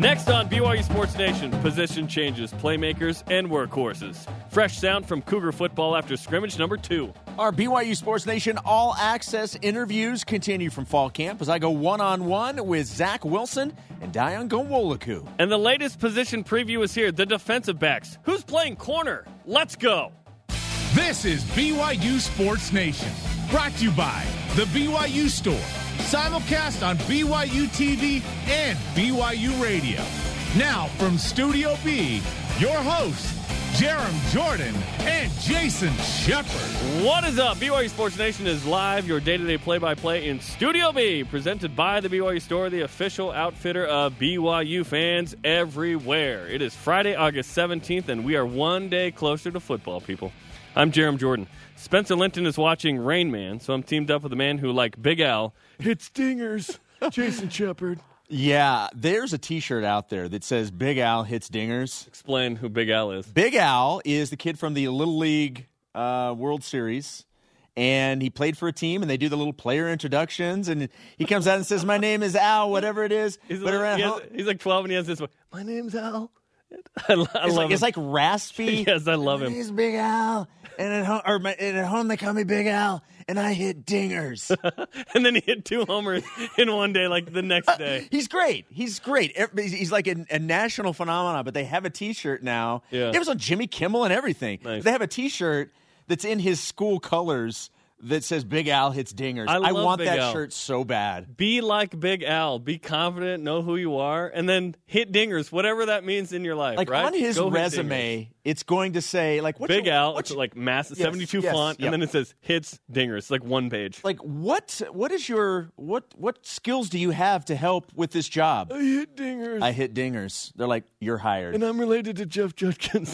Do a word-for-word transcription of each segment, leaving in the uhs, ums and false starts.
Next on B Y U Sports Nation, position changes, playmakers, and workhorses. Fresh sound from Cougar football after scrimmage number two. Our B Y U Sports Nation all-access interviews continue from fall camp as I go one-on-one with Zach Wilson and Dayan Ghanwoloku. And the latest position preview is here, the defensive backs. Who's playing corner? Let's go. This is B Y U Sports Nation, brought to you by The B Y U Store. Simulcast on B Y U T V and B Y U Radio. Now from Studio B, your hosts, Jarom Jordan and Jason Shepard. What is up? B Y U Sports Nation is live, your day-to-day play-by-play in Studio B, presented by the B Y U Store, the official outfitter of B Y U fans everywhere. It is Friday, August seventeenth, and we are one day closer to football, people. I'm Jarom Jordan. Spencer Linton is watching Rain Man, so I'm teamed up with a man who, like Big Al, hits dingers, Jason Shepard. Yeah, there's a T-shirt out there that says Big Al hits dingers. Explain who Big Al is. Big Al is the kid from the Little League uh, World Series, and he played for a team, and they do the little player introductions, and he comes out and says, my name is Al, whatever it is. He's, but like, around he has, home, he's like twelve, and he has this one, my name's Al. I, I it's, love like, him. it's like raspy. Yes, I love him. He's Big Al, and at home, or my, and at home they call me Big Al, and I hit dingers. And then he hit two homers in one day, like the next day. Uh, he's great. He's great. He's like a, a national phenomenon, but they have a T-shirt now. Yeah. It was on Jimmy Kimmel and everything. Nice. They have a T-shirt that's in his school colors that says Big Al hits dingers. I, I love want Big that Al. shirt so bad. Be like Big Al. Be confident, know who you are, and then hit dingers, whatever that means in your life, Like right? on his Go hit resume, it's going to say like what's Big your, Al, what's it's like massive, yes, seventy-two yes, font, yep. and then it says hits dingers, like one page. Like what? What is your what? What skills do you have to help with this job? I hit dingers. I hit dingers. They're like, you're hired. And I'm related to Jeff Judkins.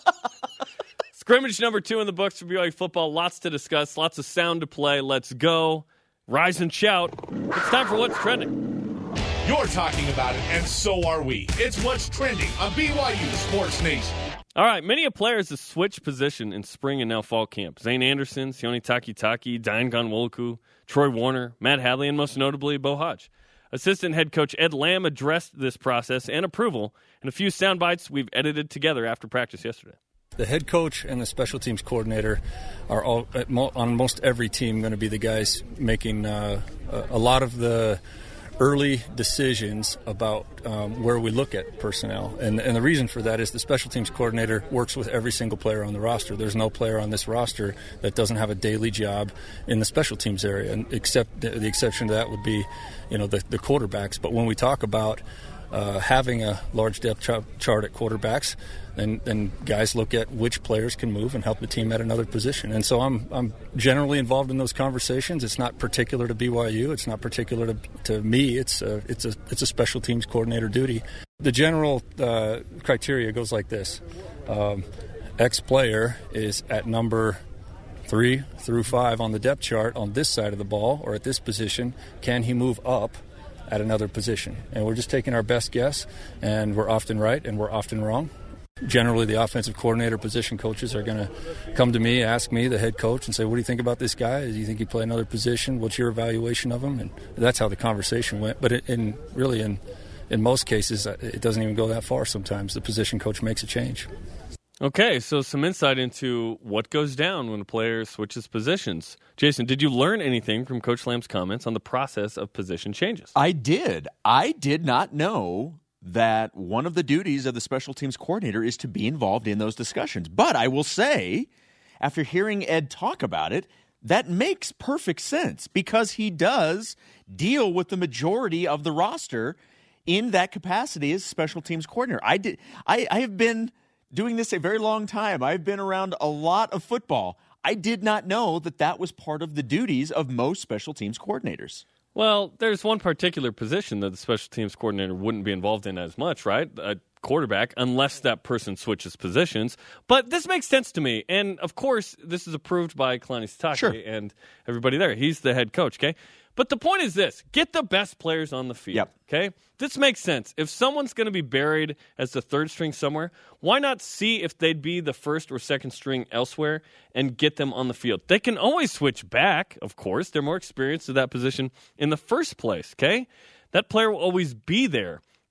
Scrimmage number two in the books for B Y U football. Lots to discuss, lots of sound to play. Let's go. Rise and shout. It's time for What's Trending. You're talking about it, and so are we. It's What's Trending on B Y U Sports Nation. All right, many of players have switched position in spring and now fall camp. Zane Anderson, Sione Takitaki, Dayan Ghanwoloku, Troy Warner, Matt Hadley, and most notably, Bo Hodge. Assistant head coach Ed Lamb addressed this process and approval in a few sound bites we've edited together after practice yesterday. The head coach and the special teams coordinator are all, on most every team, going to be the guys making uh, a lot of the early decisions about um, where we look at personnel. And, and the reason for that is the special teams coordinator works with every single player on the roster. There's no player on this roster that doesn't have a daily job in the special teams area, and except the, the exception to that would be, you know, the, the quarterbacks. But when we talk about uh, having a large depth ch- chart at quarterbacks, And, and guys look at which players can move and help the team at another position. And so I'm I'm generally involved in those conversations. It's not particular to B Y U. It's not particular to, to me. It's a, it's a it's a special teams coordinator duty. The general uh, criteria goes like this: um, X player is at number three through five on the depth chart on this side of the ball or at this position. Can he move up at another position? And we're just taking our best guess, and we're often right and we're often wrong. Generally, the offensive coordinator, position coaches are going to come to me, ask me, the head coach, and say, what do you think about this guy? Do you think he'd play another position? What's your evaluation of him? And that's how the conversation went. But in really, in in most cases, it doesn't even go that far sometimes. The position coach makes a change. Okay, so some insight into what goes down when a player switches positions. Jason, did you learn anything from Coach Lamb's comments on the process of position changes? I did. I did not know that one of the duties of the special teams coordinator is to be involved in those discussions. But I will say, after hearing Ed talk about it, that makes perfect sense because he does deal with the majority of the roster in that capacity as special teams coordinator. I did. I, I have been doing this a very long time. I've been around a lot of football. I did not know that that was part of the duties of most special teams coordinators. Well, there's one particular position that the special teams coordinator wouldn't be involved in as much, right? A quarterback, unless that person switches positions. But this makes sense to me. And, of course, this is approved by Kalani Sitake Sure. and everybody there. He's the head coach, okay? But the point is this. Get the best players on the field, Yep. okay? This makes sense. If someone's going to be buried as the third string somewhere, why not see if they'd be the first or second string elsewhere and get them on the field? They can always switch back, of course. They're more experienced at that position in the first place, okay? That player will always be there.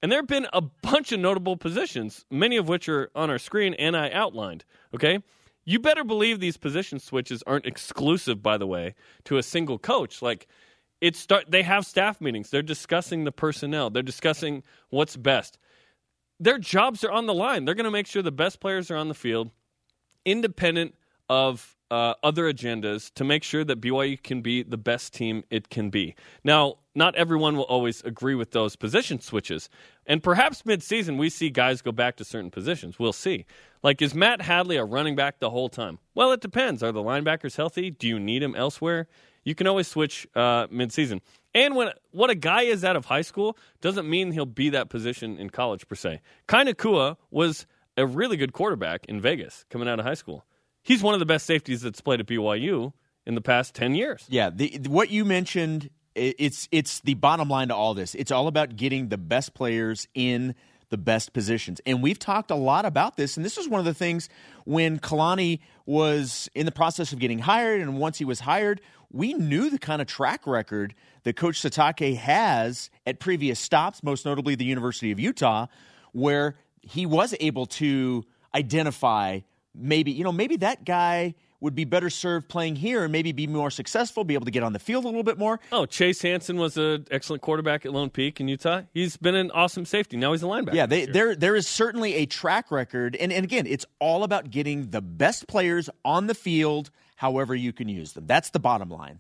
And there have been a bunch of notable positions, many of which are on our screen and I outlined, okay? You better believe these position switches aren't exclusive, by the way, to a single coach. Like, it's start, they have staff meetings. They're discussing the personnel. They're discussing what's best. Their jobs are on the line. They're going to make sure the best players are on the field, independent of uh, other agendas, to make sure that B Y U can be the best team it can be. Now, not everyone will always agree with those position switches. And perhaps midseason we see guys go back to certain positions. We'll see. Like, is Matt Hadley a running back the whole time? Well, it depends. Are the linebackers healthy? Do you need him elsewhere? You can always switch uh, midseason. And when what a guy is out of high school doesn't mean he'll be that position in college, per se. Kai Nakua was a really good quarterback in Vegas coming out of high school. He's one of the best safeties that's played at B Y U in the past ten years. Yeah, the, what you mentioned, it's it's the bottom line to all this. It's all about getting the best players in the best positions. And we've talked a lot about this, and this was one of the things when Kalani was in the process of getting hired, and once he was hired, we knew the kind of track record that Coach Satake has at previous stops, most notably the University of Utah, where he was able to identify maybe, you know, maybe that guy would be better served playing here and maybe be more successful, be able to get on the field a little bit more. Oh, Chase Hansen was an excellent quarterback at Lone Peak in Utah. He's been an awesome safety. Now he's a linebacker. Yeah, they, there there is certainly a track record. And, and again, it's all about getting the best players on the field however you can use them. That's the bottom line.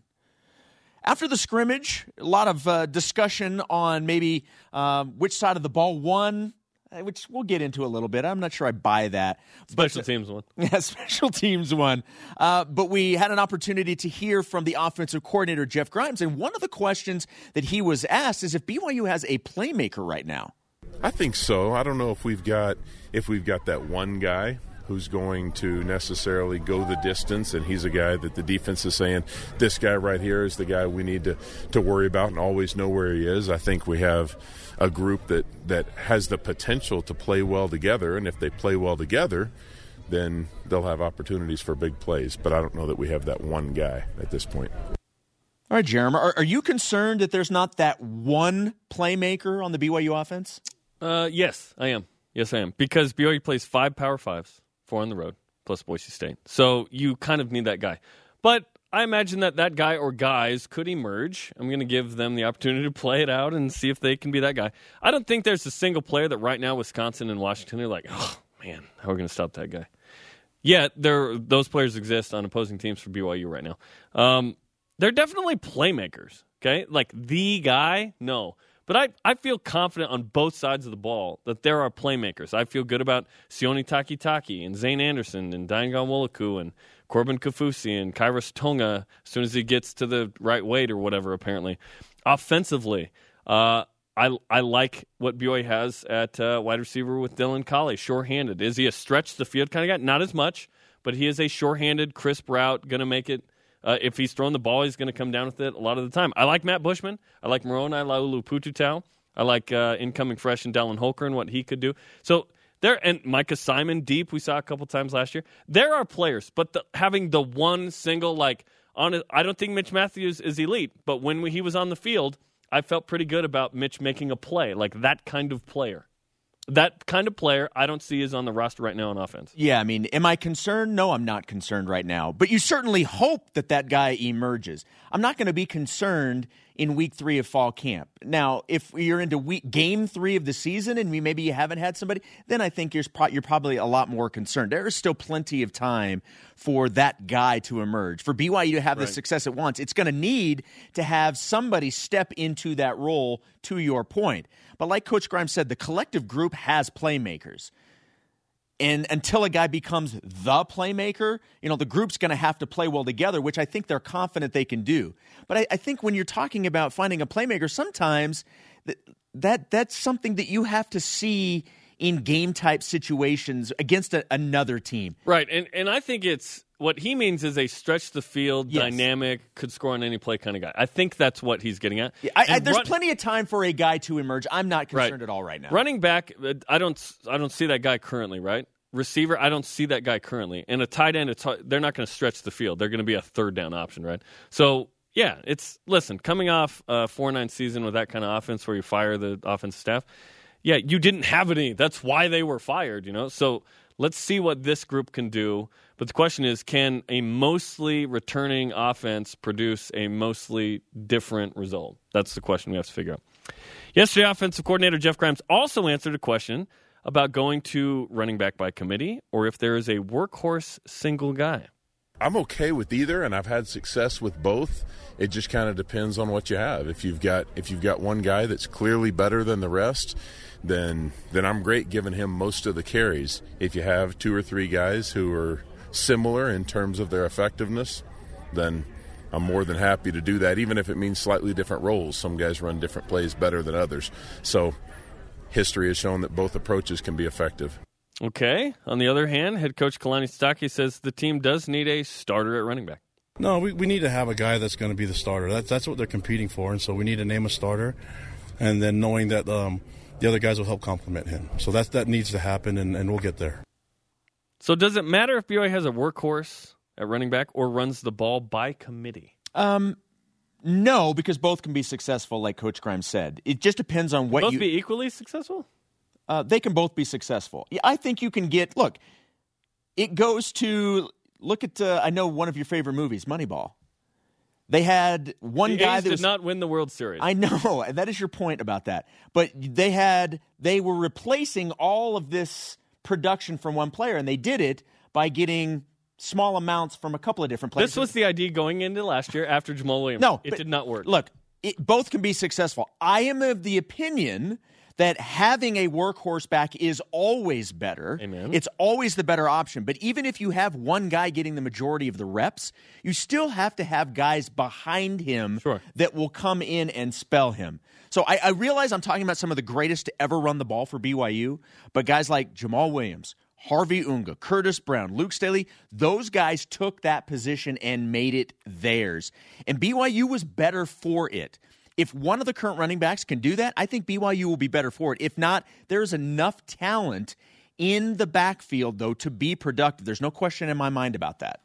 After the scrimmage, a lot of uh, discussion on maybe um, which side of the ball won, which we'll get into a little bit. I'm not sure I buy that. Special but, teams won. Yeah, special teams won. Uh, but we had an opportunity to hear from the offensive coordinator, Jeff Grimes, and one of the questions that he was asked is if B Y U has a playmaker right now. I think so. I don't know if we've got if we've got that one guy who's going to necessarily go the distance, and he's a guy that the defense is saying, this guy right here is the guy we need to, to worry about and always know where he is. I think we have a group that, that has the potential to play well together, and if they play well together, then they'll have opportunities for big plays. But I don't know that we have that one guy at this point. All right, Jeremy, are, are you concerned that there's not that one playmaker on the B Y U offense? Uh, yes, I am. Yes, I am. Because B Y U plays five Power Fives, four on the road, plus Boise State. So you kind of need that guy. But I imagine that that guy or guys could emerge. I'm going to give them the opportunity to play it out and see if they can be that guy. I don't think there's a single player that right now Wisconsin and Washington are like, oh, man, how are we going to stop that guy? Yet there, those players exist on opposing teams for B Y U right now. Um, they're definitely playmakers, okay? Like the guy, no. But I, I feel confident on both sides of the ball that there are playmakers. I feel good about Sione Takitaki and Zane Anderson and Daingon Wolaku and Corbin Kafusi and Kairos Tonga as soon as he gets to the right weight or whatever, apparently. Offensively, uh, I I like what B Y U has at uh, wide receiver with Dylan Collie, sure-handed. Is he a stretch-the-field kind of guy? Not as much, but he is a sure-handed, crisp route, going to make it. Uh, if he's throwing the ball, he's going to come down with it a lot of the time. I like Matt Bushman. I like Moroni Laulu-Pututau. I like uh, incoming fresh and Dallin Holker and what he could do. So there, and Micah Simon deep, we saw a couple times last year. There are players, but the, having the one single, like, on it, I don't think Mitch Matthews is elite, but when we, he was on the field, I felt pretty good about Mitch making a play, like that kind of player. That kind of player I don't see is on the roster right now on offense. Yeah, I mean, am I concerned? No, I'm not concerned right now. But you certainly hope that that guy emerges. I'm not going to be concerned in week three of fall camp. Now, if you're into week game three of the season and maybe you haven't had somebody, then I think you're, pro- you're probably a lot more concerned. There is still plenty of time for that guy to emerge. For B Y U to have right. the success it wants, it's going to need to have somebody step into that role, to your point. But like Coach Grimes said, the collective group has playmakers. And until a guy becomes the playmaker, you know, the group's going to have to play well together, which I think they're confident they can do. But I, I think when you're talking about finding a playmaker, sometimes that, that that's something that you have to see in game-type situations against a, another team. Right, and and I think it's what he means is a stretch-the-field, yes. dynamic, could score on any play kind of guy. I think that's what he's getting at. Yeah, I, I, there's run, plenty of time for a guy to emerge. I'm not concerned right. at all right now. Running back, I don't I don't see that guy currently, right? Receiver, I don't see that guy currently. And a tight end, it's, they're not going to stretch the field. They're going to be a third down option, right? So, yeah, it's, listen, coming off a four nine season with that kind of offense where you fire the offensive staff, yeah, you didn't have any. That's why they were fired, you know? So let's see what this group can do. But the question is, can a mostly returning offense produce a mostly different result? That's the question we have to figure out. Yesterday, offensive coordinator Jeff Grimes also answered a question about going to running back by committee or if there is a workhorse single guy. I'm okay with either, and I've had success with both. It just kind of depends on what you have. If you've got if you've got one guy that's clearly better than the rest, then then I'm great giving him most of the carries. If you have two or three guys who are similar in terms of their effectiveness, then I'm more than happy to do that, even if it means slightly different roles. Some guys run different plays better than others. So history has shown that both approaches can be effective. Okay. On the other hand, head coach Kalani Sitake says the team does need a starter at running back. No, we, we need to have a guy that's going to be the starter. That's that's what they're competing for, and so we need to name a starter, and then knowing that um, the other guys will help complement him. So that that needs to happen, and, and we'll get there. So does it matter if B Y U has a workhorse at running back or runs the ball by committee? Um, no, because both can be successful, like Coach Grimes said. It just depends on what both you... be equally successful? Uh, they can both be successful. I think you can get... Look, it goes to... Look at, uh, I know one of your favorite movies, Moneyball. They had one the guy A's that did was, not win the World Series. I know, and that is your point about that. But they had, they were replacing all of this production from one player, and they did it by getting small amounts from a couple of different players. This was the idea going into last year after Jamal Williams. No, it did not work. Look, it, both can be successful. I am of the opinion that having a workhorse back is always better. Amen. It's always the better option. But even if you have one guy getting the majority of the reps, you still have to have guys behind him Sure. that will come in and spell him. So I, I realize I'm talking about some of the greatest to ever run the ball for B Y U, but guys like Jamal Williams, Harvey Unga, Curtis Brown, Luke Staley, those guys took that position and made it theirs. And B Y U was better for it. If one of the current running backs can do that, I think B Y U will be better for it. If not, there's enough talent in the backfield, though, to be productive. There's no question in my mind about that.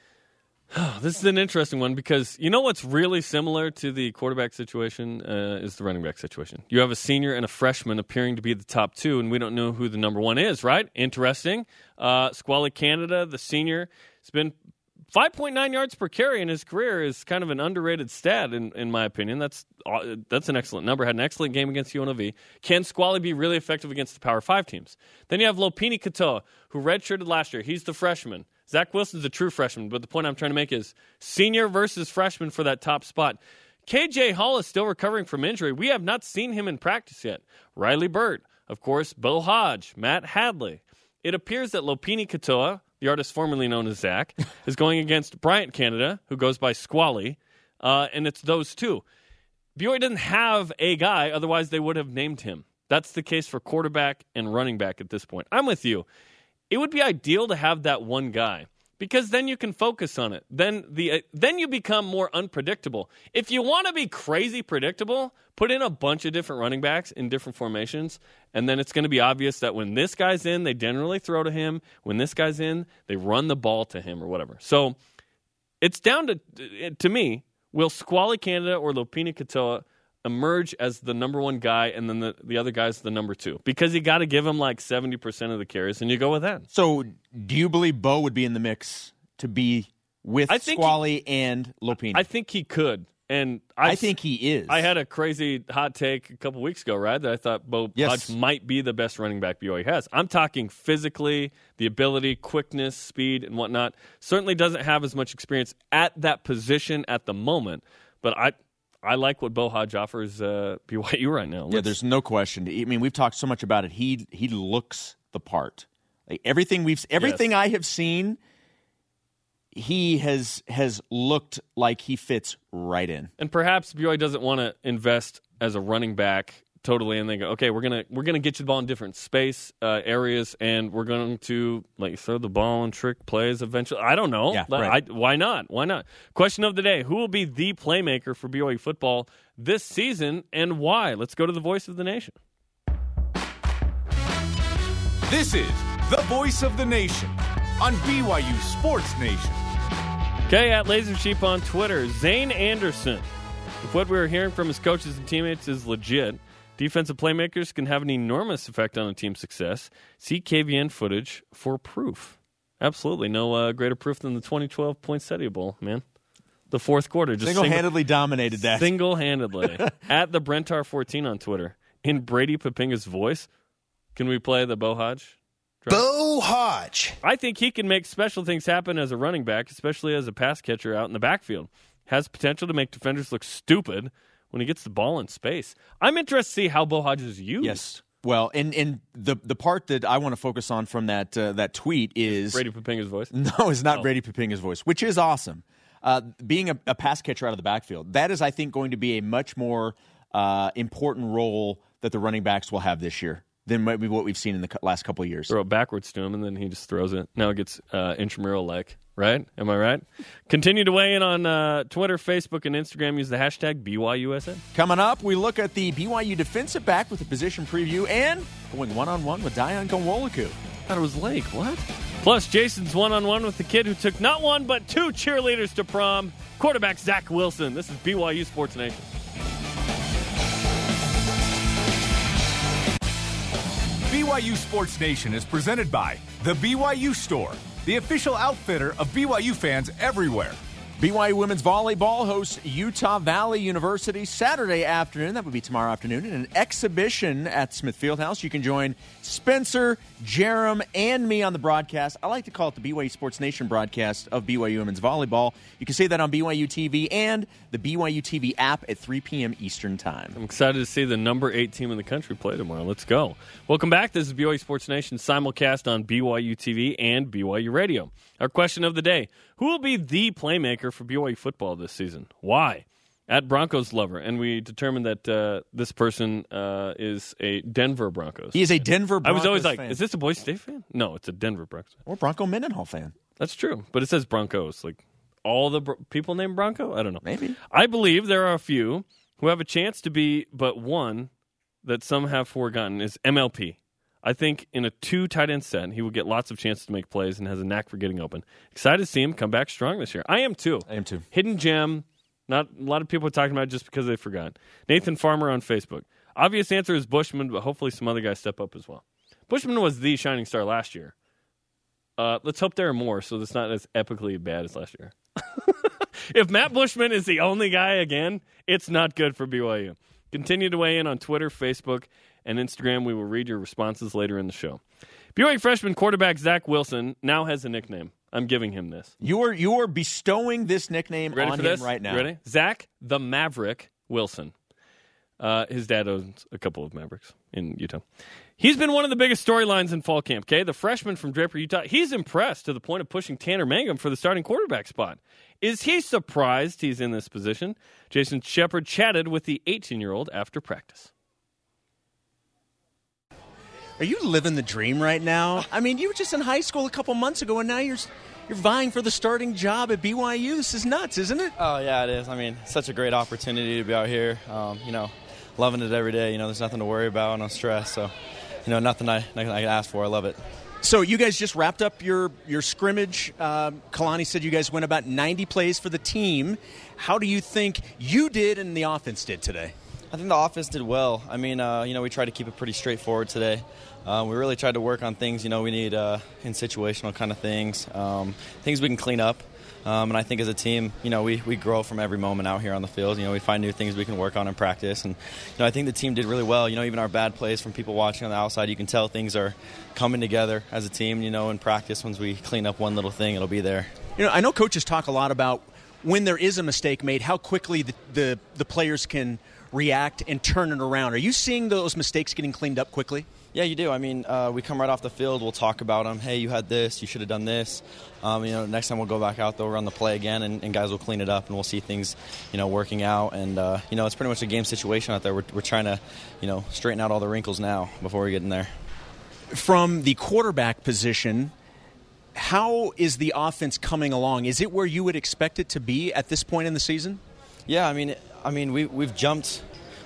This is an interesting one because you know what's really similar to the quarterback situation uh, is the running back situation. You have a senior and a freshman appearing to be the top two, and we don't know who the number one is, right? Interesting. Uh, Squally Canada, the senior, has been five point nine yards per carry in his career is kind of an underrated stat, in, in my opinion. That's uh, that's an excellent number. Had an excellent game against U N L V. Can Squally be really effective against the Power five teams? Then you have Lopini Katoa, who redshirted last year. He's the freshman. Zach Wilson's a true freshman, but the point I'm trying to make is senior versus freshman for that top spot. K J Hall is still recovering from injury. We have not seen him in practice yet. Riley Burt, of course, Bo Hodge, Matt Hadley. It appears that Lopini Katoa, the artist formerly known as Zach, is going against Bryant Canada, who goes by Squally, uh, and it's those two. B Y U doesn't have a guy, otherwise they would have named him. That's the case for quarterback and running back at this point. I'm with you. It would be ideal to have that one guy because then you can focus on it. Then the uh, then you become more unpredictable. If you want to be crazy predictable, put in a bunch of different running backs in different formations, and then it's going to be obvious that when this guy's in, they generally throw to him. When this guy's in, they run the ball to him or whatever. So it's down to, to me, will Squally Canada or Lopini Katoa emerge as the number one guy, and then the, the other guy's the number two? Because you got to give him like seventy percent of the carries, and you go with that. So do you believe Bo would be in the mix to be with I think Squally he, and Lopini? I think he could. And I think he is. I had a crazy hot take a couple weeks ago, right? That I thought Bo yes. Hodge might be the best running back B Y U has. I'm talking physically, the ability, quickness, speed, and whatnot. Certainly doesn't have as much experience at that position at the moment, but I I like what Bo Hodge offers uh, B Y U right now. Let's, yeah, there's no question. I mean, we've talked so much about it. He he looks the part. Like everything we've everything yes. I have seen, he has has looked like he fits right in. And perhaps B Y U doesn't want to invest as a running back totally, and they go, okay, we're gonna we're gonna get you the ball in different space uh, areas, and we're going to like throw the ball and trick plays eventually. I don't know. Yeah, I, right. why not? Why not? Question of the day: who will be the playmaker for B Y U football this season, and why? Let's go to the voice of the nation. This is the voice of the nation on B Y U Sports Nation. Okay, at Laser Sheep on Twitter, Zane Anderson. If what we were hearing from his coaches and teammates is legit, Defensive playmakers can have an enormous effect on a team's success. See K V N footage for proof. Absolutely. No uh, greater proof than the twenty twelve Poinsettia Bowl, man. The fourth quarter. Just Single-handedly single, dominated that. Single-handedly. At the Brentar fourteen on Twitter. In Brady Papinga's voice, can we play the Bo Hodge? Bo Hodge. I think he can make special things happen as a running back, especially as a pass catcher out in the backfield. Has potential to make defenders look stupid when he gets the ball in space. I'm interested to see how Bo Hodge is used. Yes. Well, and, and the the part that I want to focus on from that uh, that tweet is... Brady Papinga's voice? No, it's not oh. Brady Papinga's voice, which is awesome. Uh, being a, a pass catcher out of the backfield, that is, I think, going to be a much more uh, important role that the running backs will have this year than maybe what we've seen in the last couple of years. Throw it backwards to him, and then he just throws it. Now it gets uh, intramural-like, right? Am I right? Continue to weigh in on uh, Twitter, Facebook, and Instagram. Use the hashtag B Y U S N. Coming up, we look at the B Y U defensive back with a position preview and going one-on-one with Dayan Ghanwoloku. I thought it was Lake. What? Plus, Jason's one-on-one with the kid who took not one but two cheerleaders to prom, quarterback Zach Wilson. This is B Y U Sports Nation. B Y U Sports Nation is presented by The B Y U Store, the official outfitter of B Y U fans everywhere. B Y U women's volleyball hosts Utah Valley University Saturday afternoon. That would be tomorrow afternoon in an exhibition at Smith Fieldhouse. You can join Spencer, Jerem, and me on the broadcast. I like to call it the B Y U Sports Nation broadcast of B Y U women's volleyball. You can see that on B Y U T V and the B Y U T V app at three p.m. Eastern Time. I'm excited to see the number eight team in the country play tomorrow. Let's go. Welcome back. This is B Y U Sports Nation simulcast on B Y U T V and B Y U Radio. Our question of the day, who will be the playmaker for B Y U football this season? Why? At Broncos Lover. And we determined that uh, this person uh, is a Denver Broncos He is a Denver Broncos I was always like, fan. is this a Boise State fan? No, it's a Denver Broncos fan. Or Bronco Mendenhall fan. That's true. But it says Broncos. Like all the bro- people named Bronco? I don't know. Maybe. I believe there are a few who have a chance to be, but one that some have forgotten is M L P. I think in a two tight end set, he will get lots of chances to make plays and has a knack for getting open. Excited to see him come back strong this year. I am too. I am too. Hidden gem. Not a lot of people are talking about it just because they forgot. Nathan Farmer on Facebook. Obvious answer is Bushman, but hopefully some other guys step up as well. Bushman was the shining star last year. Uh, let's hope there are more so it's not as epically bad as last year. If Matt Bushman is the only guy again, it's not good for B Y U. Continue to weigh in on Twitter, Facebook, and Instagram. We will read your responses later in the show. B Y U freshman quarterback Zach Wilson now has a nickname. I'm giving him this. You are you are bestowing this nickname ready on for him this? right now. You ready? Zach the Maverick Wilson. Uh, his dad owns a couple of Mavericks in Utah. He's been one of the biggest storylines in fall camp, okay? The freshman from Draper, Utah. He's impressed to the point of pushing Tanner Mangum for the starting quarterback spot. Is he surprised he's in this position? Jason Shepard chatted with the eighteen-year-old after practice. Are you living the dream right now? I mean, you were just in high school a couple months ago, and now you're you're vying for the starting job at B Y U. This is nuts, isn't it? Oh, yeah, it is. I mean, such a great opportunity to be out here. Um, you know, loving it every day. You know, there's nothing to worry about, no stress. So, you know, nothing I, nothing I can ask for. I love it. So you guys just wrapped up your, your scrimmage. Um, Kalani said you guys went about ninety plays for the team. How do you think you did and the offense did today? I think the offense did well. I mean, uh, you know, we tried to keep it pretty straightforward today. Uh, we really tried to work on things, you know, we need uh, in situational kind of things, um, things we can clean up. Um, and I think as a team, you know, we, we grow from every moment out here on the field. You know, we find new things we can work on in practice. And, you know, I think the team did really well. You know, even our bad plays from people watching on the outside, you can tell things are coming together as a team. You know, in practice, once we clean up one little thing, it'll be there. You know, I know coaches talk a lot about when there is a mistake made, how quickly the, the, the players can react and turn it around. Are you seeing those mistakes getting cleaned up quickly? Yeah, you do. I mean, uh, we come right off the field. We'll talk about them. Hey, you had this. You should have done this. Um, you know, next time we'll go back out, they'll run the play again, and, and guys will clean it up, and we'll see things, you know, working out. And, uh, you know, it's pretty much a game situation out there. We're, we're trying to, you know, straighten out all the wrinkles now before we get in there. From the quarterback position, how is the offense coming along? Is it where you would expect it to be at this point in the season? Yeah, I mean, I mean, we we've jumped.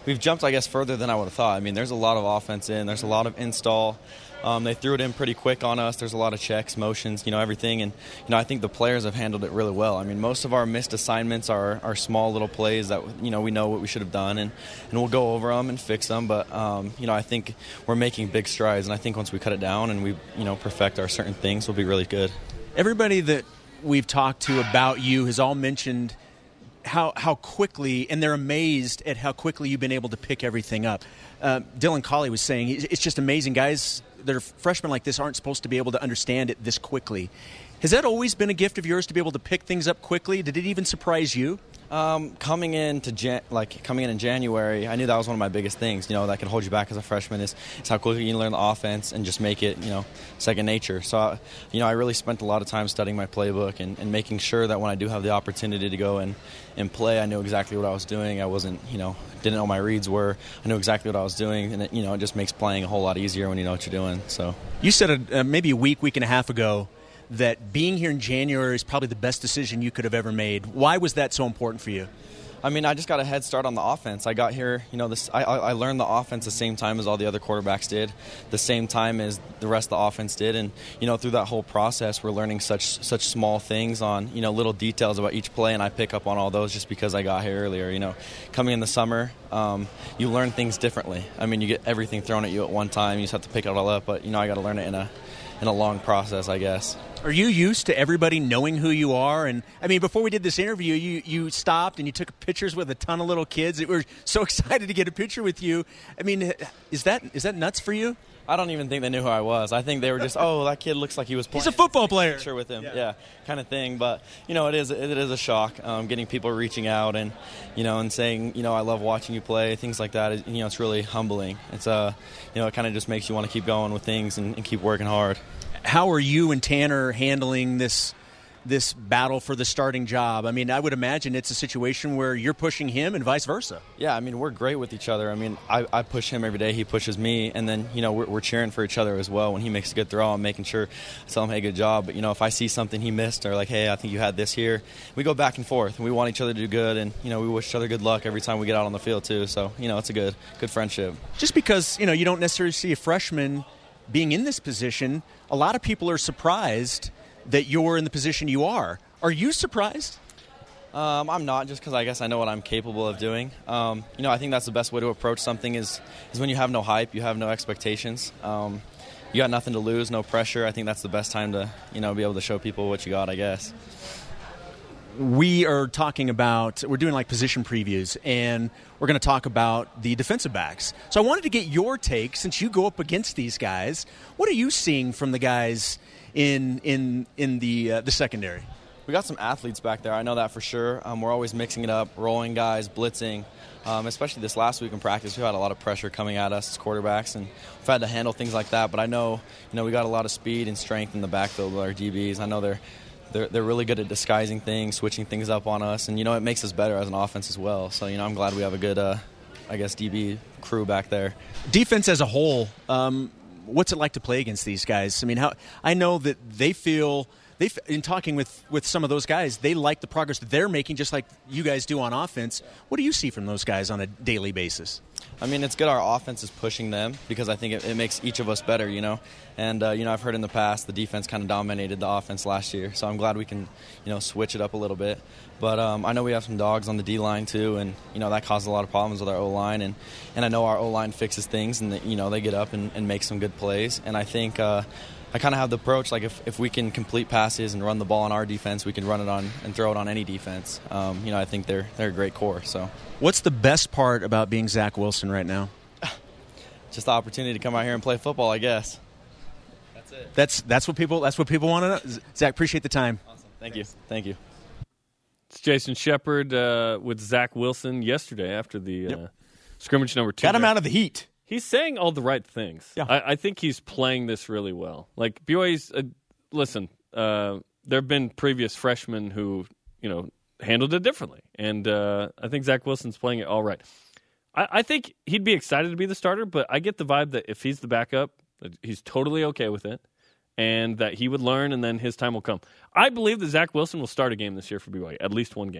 we've jumped, I guess, further than I would have thought. I mean, there's a lot of offense in. There's a lot of install. Um, they threw it in pretty quick on us. There's a lot of checks, motions, you know, everything. And, you know, I think the players have handled it really well. I mean, most of our missed assignments are, are small little plays that, you know, we know what we should have done. And, and we'll go over them and fix them. But, um, you know, I think we're making big strides. And I think once we cut it down and we, you know, perfect our certain things, we'll be really good. Everybody that we've talked to about you has all mentioned how how quickly, and they're amazed at how quickly you've been able to pick everything up. Uh, Dylan Collie was saying it's just amazing. Guys that are freshmen like this aren't supposed to be able to understand it this quickly. Has that always been a gift of yours to be able to pick things up quickly? Did it even surprise you? Um, coming into Jan- like coming in in January, I knew that was one of my biggest things. You know, that could hold you back as a freshman is, is how quickly you can learn the offense and just make it, you know, second nature. So, I, you know, I really spent a lot of time studying my playbook and, and making sure that when I do have the opportunity to go and, and play, I knew exactly what I was doing. I wasn't, you know, didn't know what my reads were. I knew exactly what I was doing, and it, you know, it just makes playing a whole lot easier when you know what you're doing. So, you said a, uh, maybe a week, week and a half ago that being here in January is probably the best decision you could have ever made. Why was that so important for you? I mean, I just got a head start on the offense. I got here, you know, this. I, I learned the offense the same time as all the other quarterbacks did, the same time as the rest of the offense did. And, you know, through that whole process, we're learning such such small things on, you know, little details about each play, and I pick up on all those just because I got here earlier. You know, coming in the summer, um, you learn things differently. I mean, you get everything thrown at you at one time. You just have to pick it all up. But, you know, I got to learn it in a in a long process, I guess. Are you used to everybody knowing who you are? And I mean, before we did this interview, you, you stopped and you took pictures with a ton of little kids. We were so excited to get a picture with you. I mean, is that is that nuts for you? I don't even think they knew who I was. I think they were just, oh, that kid looks like he was playing. He's a football player. Sure, with him, yeah. yeah, kind of thing. But you know, it is it is a shock um, getting people reaching out and you know and saying, you know, I love watching you play, things like that. It, you know, it's really humbling. It's uh, you know, it kind of just makes you want to keep going with things and, and keep working hard. How are you and Tanner handling this this battle for the starting job? I mean, I would imagine it's a situation where you're pushing him and vice versa. Yeah, I mean, we're great with each other. I mean, I, I push him every day, he pushes me, and then, you know, we're, we're cheering for each other as well. When he makes a good throw, I'm making sure I tell him, hey, good job. But, you know, if I see something he missed or like, hey, I think you had this here, we go back and forth, and we want each other to do good, and, you know, we wish each other good luck every time we get out on the field, too. So, you know, it's a good, good friendship. Just because, you know, you don't necessarily see a freshman being in this position, a lot of people are surprised that you're in the position you are. Are you surprised? Um, I'm not, just because I guess I know what I'm capable of doing. Um, you know, I think that's the best way to approach something is, is when you have no hype, you have no expectations. Um, you got nothing to lose, no pressure. I think that's the best time to, you know, be able to show people what you got, I guess. We are talking about, we're doing like position previews, and we're going to talk about the defensive backs. So I wanted to get your take, since you go up against these guys. What are you seeing from the guys in in in the uh, the secondary? We got some athletes back there, I know that for sure. Um, we're always mixing it up, rolling guys, blitzing. Um, especially this last week in practice, we had a lot of pressure coming at us as quarterbacks, and we've had to handle things like that. But I know, you know, we got a lot of speed and strength in the backfield with our D Bs. I know they're They're, they're really good at disguising things, switching things up on us, and, you know, it makes us better as an offense as well. So, you know, I'm glad we have a good, uh, I guess, D B crew back there. Defense as a whole, um, what's it like to play against these guys? I mean, how I know that they feel, they in talking with, with some of those guys, they like the progress that they're making just like you guys do on offense. What do you see from those guys on a daily basis? I mean, it's good our offense is pushing them because I think it, it makes each of us better, you know. And, uh, you know, I've heard in the past the defense kind of dominated the offense last year. So I'm glad we can, you know, switch it up a little bit. But um, I know we have some dogs on the D-line too, and, you know, that causes a lot of problems with our O-line. And, and I know our O-line fixes things, and, you know, they get up and, and make some good plays. And I think uh, I kind of have the approach, like if, if we can complete passes and run the ball on our defense, we can run it on and throw it on any defense. Um, you know, I think they're they're a great core. So, what's the best part about being Zach Wilson right now? Just the opportunity to come out here and play football, I guess. That's it. That's that's what people that's what people want to know. Zach, appreciate the time. Awesome. Thank you. Thank you. It's Jason Shepard uh, with Zach Wilson yesterday after the Yep. uh, scrimmage number two. Got him out of the heat. He's saying all the right things. Yeah. I, I think he's playing this really well. Like, B Y U's, uh, listen, uh, there have been previous freshmen who, you know, handled it differently. And uh, I think Zach Wilson's playing it all right. I, I think he'd be excited to be the starter, but I get the vibe that if he's the backup, he's totally okay with it, and that he would learn, and then his time will come. I believe that Zach Wilson will start a game this year for B Y U, at least one game.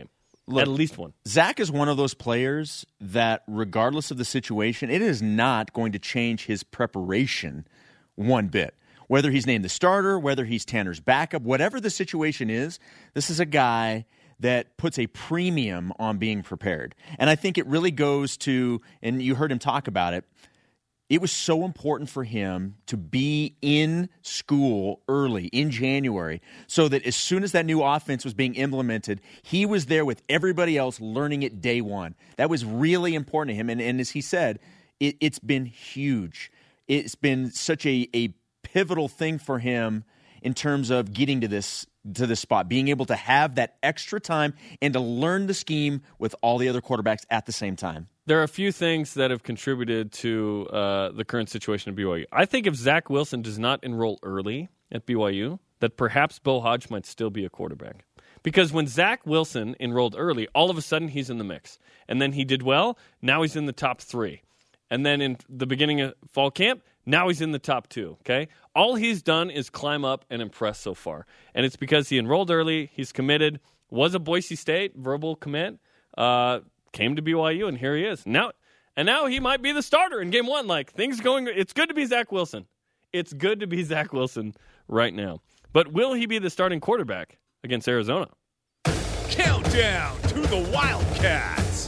Look, At least one. Zach is one of those players that, regardless of the situation, it is not going to change his preparation one bit. Whether he's named the starter, whether he's Tanner's backup, whatever the situation is, this is a guy that puts a premium on being prepared. And I think it really goes to, and you heard him talk about it, it was so important for him to be in school early in January so that as soon as that new offense was being implemented, he was there with everybody else learning it day one. That was really important to him. And, and as he said, it, it's been huge. It's been such a, a pivotal thing for him in terms of getting to this to this spot, being able to have that extra time and to learn the scheme with all the other quarterbacks at the same time. There are a few things that have contributed to uh, the current situation at B Y U. I think if Zach Wilson does not enroll early at B Y U, that perhaps Bo Hodge might still be a quarterback. Because when Zach Wilson enrolled early, all of a sudden he's in the mix. And then he did well, now he's in the top three. And then in the beginning of fall camp, now he's in the top two, okay? All he's done is climb up and impress so far. And it's because he enrolled early, he's committed, was a Boise State verbal commit, uh, came to B Y U, and here he is. Now, and now he might be the starter in game one. Like, things going, it's good to be Zach Wilson. It's good to be Zach Wilson right now. But will he be the starting quarterback against Arizona? Countdown to the Wildcats.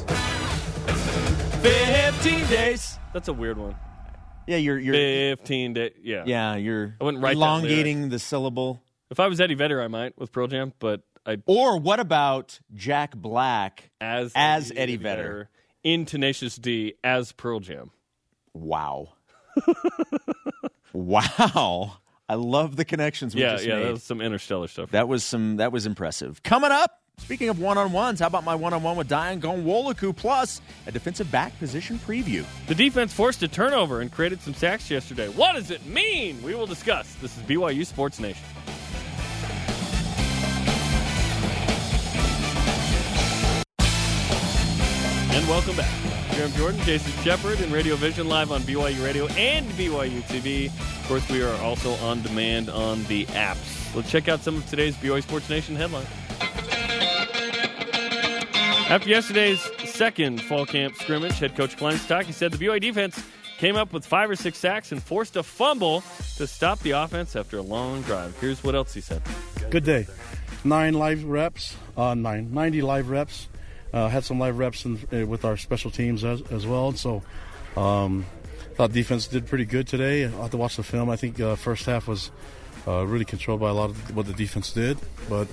fifteen days. That's a weird one. Yeah, you're you're fifteen days. Yeah, yeah, you're I wouldn't write elongating the syllable. If I was Eddie Vedder, I might with Pearl Jam, but I. Or what about Jack Black as as Eddie, Eddie Vedder. Vedder in Tenacious D as Pearl Jam? Wow, wow! I love the connections we yeah, just yeah, made. that was some interstellar stuff. That was some. That was impressive. Coming up. Speaking of one-on-ones, how about my one-on-one with Diane Gonwolaku, plus a defensive back position preview? The defense forced a turnover and created some sacks yesterday. What does it mean? We will discuss. This is B Y U Sports Nation. And welcome back. Graham Jordan, Jason Shepard, and Radio Vision live on B Y U Radio and B Y U T V. Of course, we are also on demand on the apps. Let's check out some of today's B Y U Sports Nation headlines. After yesterday's second fall camp scrimmage, head coach Glenn Stockey said the B Y U defense came up with five or six sacks and forced a fumble to stop the offense after a long drive. Here's what else he said. Good day. Nine live reps, uh, nine, ninety live reps. Uh, had some live reps in, uh, with our special teams as, as well. So um, thought defense did pretty good today. I'll have to watch the film. I think uh, first half was uh, really controlled by a lot of what the defense did. But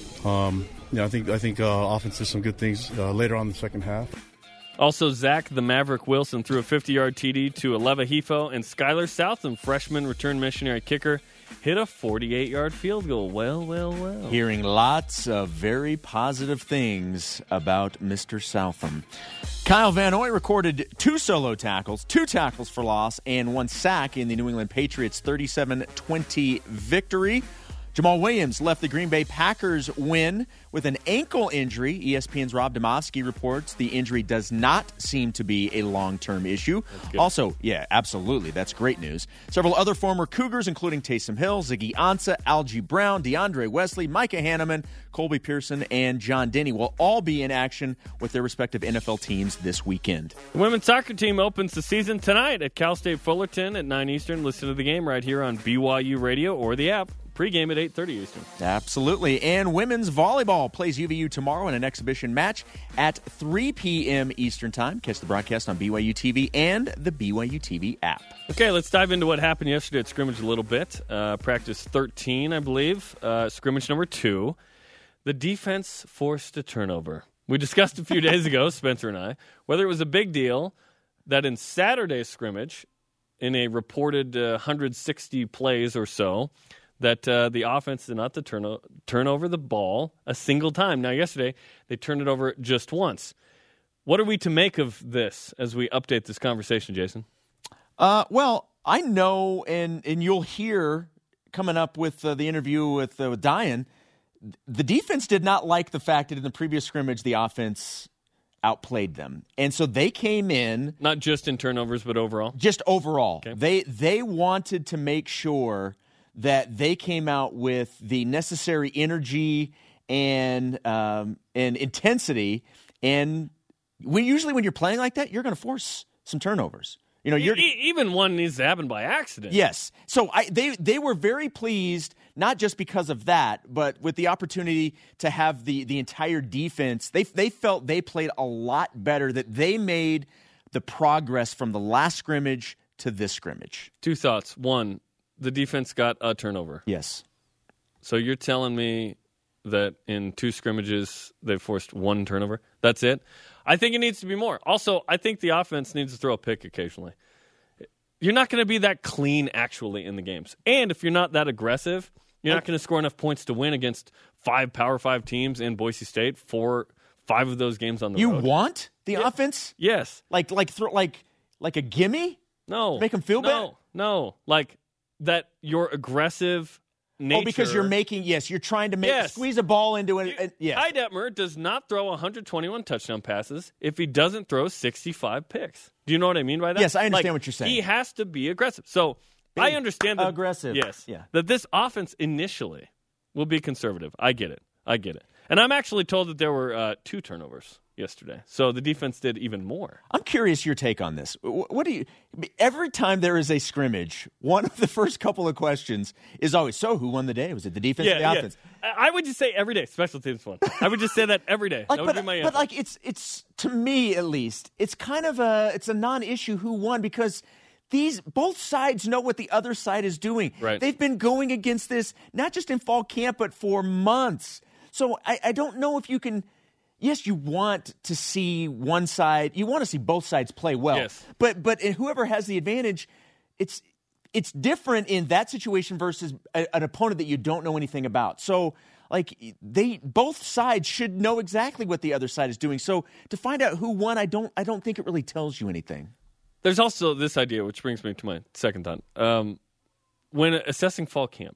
um Yeah, I think I think uh, offense did some good things uh, later on in the second half. Also, Zach the Maverick Wilson threw a fifty-yard T D to Aleva Hifo, and Skylar Southam, freshman return missionary kicker, hit a forty-eight-yard field goal. Well, well, well. Hearing lots of very positive things about Mister Southam. Kyle Van Noy recorded two solo tackles, two tackles for loss, and one sack in the New England Patriots' thirty-seven twenty victory. Jamal Williams left the Green Bay Packers win with an ankle injury. E S P N's Rob Demovsky reports the injury does not seem to be a long-term issue. Also, yeah, absolutely, that's great news. Several other former Cougars, including Taysom Hill, Ziggy Ansah, Algie Brown, DeAndre Wesley, Micah Hanneman, Colby Pearson, and John Denny will all be in action with their respective N F L teams this weekend. The women's soccer team opens the season tonight at Cal State Fullerton at nine Eastern. Listen to the game right here on B Y U Radio or the app. Pre-game at eight thirty Eastern. Absolutely. And women's volleyball plays U V U tomorrow in an exhibition match at three p.m. Eastern Time. Catch the broadcast on B Y U T V and the B Y U T V app. Okay, let's dive into what happened yesterday at scrimmage a little bit. Uh, practice thirteen, I believe. Uh, scrimmage number two. The defense forced a turnover. We discussed a few days ago, Spencer and I, whether it was a big deal that in Saturday's scrimmage, in a reported uh, one hundred sixty plays or so, that uh, the offense did not to turn, o- turn over the ball a single time. Now, yesterday, they turned it over just once. What are we to make of this as we update this conversation, Jason? Uh, well, I know, and, and you'll hear coming up with uh, the interview with, uh, with Diane, the defense did not like the fact that in the previous scrimmage, the offense outplayed them. And so they came in. Not just in turnovers, but overall? Just overall. Okay. They They wanted to make sure that they came out with the necessary energy and um, and intensity. And when, usually when you're playing like that, you're going to force some turnovers. You know, you're, e- even one needs to happen by accident. Yes. So I, they they were very pleased, not just because of that, but with the opportunity to have the, the entire defense. They they felt they played a lot better, that they made the progress from the last scrimmage to this scrimmage. Two thoughts. One, the defense got a turnover. Yes. So you're telling me that in two scrimmages they forced one turnover? That's it? I think it needs to be more. Also, I think the offense needs to throw a pick occasionally. You're not going to be that clean actually in the games. And if you're not that aggressive, you're not going to score enough points to win against five Power Five teams in Boise State for five of those games on the you road. You want the yeah. offense? Yes. Like like throw, like like a gimme? No. Make them feel no, bad? No, no. Like that your aggressive nature. Oh, because you're making, yes, you're trying to make yes. squeeze a ball into it. Uh, yes. Ty Detmer does not throw one hundred twenty-one touchdown passes if he doesn't throw sixty-five picks. Do you know what I mean by that? Yes, I understand like, what you're saying. He has to be aggressive. So Big, I understand that. Aggressive. Yes. Yeah. That this offense initially will be conservative. I get it. I get it. And I'm actually told that there were uh, two turnovers yesterday. So the defense did even more. I'm curious your take on this. What do you every time there is a scrimmage, one of the first couple of questions is always, so who won the day? Was it the defense yeah, or the yeah. offense? I would just say every day, special teams won. I would just say that every day. Like, that would but, be my answer. But like it's it's to me at least, it's kind of a it's a non-issue who won because these both sides know what the other side is doing. Right. They've been going against this not just in fall camp but for months. So I, I don't know if you can. Yes, you want to see one side. You want to see both sides play well. Yes. But but whoever has the advantage, it's it's different in that situation versus a, an opponent that you don't know anything about. So like they both sides should know exactly what the other side is doing. So to find out who won, I don't I don't think it really tells you anything. There's also this idea, which brings me to my second thought. Um, when assessing fall camp,